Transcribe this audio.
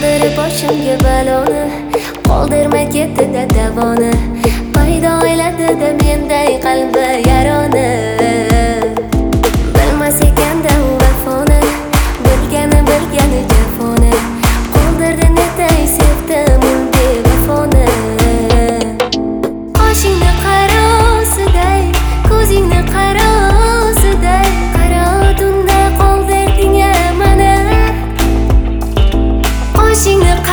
Yog'dirib boshimga baloni, qoldirmay ketdi-da davoni. Paydo ayladida menday qalbi yaroni. Bilmas ekanda u vafoni, bilgani jafoni. Qoldirdi netay sevdim ul bevafoni. Qoshingni qarosiday, ko'zingni qarosiday, qaro tunda qoldirding mana. Qoshingni